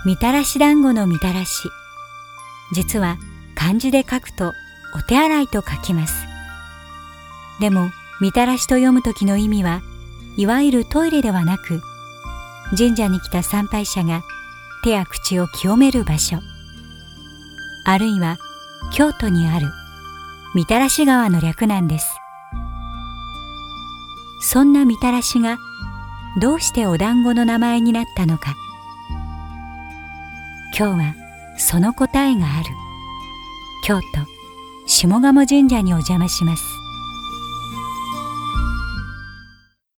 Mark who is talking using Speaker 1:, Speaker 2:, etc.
Speaker 1: みたらし団子のみたらし。実は漢字で書くとお手洗いと書きます。でもみたらしと読む時の意味はいわゆるトイレではなく、神社に来た参拝者が手や口を清める場所、あるいは京都にあるみたらし川の略なんです。そんなみたらしがどうしてお団子の名前になったのか、今日はその答えがある京都下鴨神社にお邪魔します。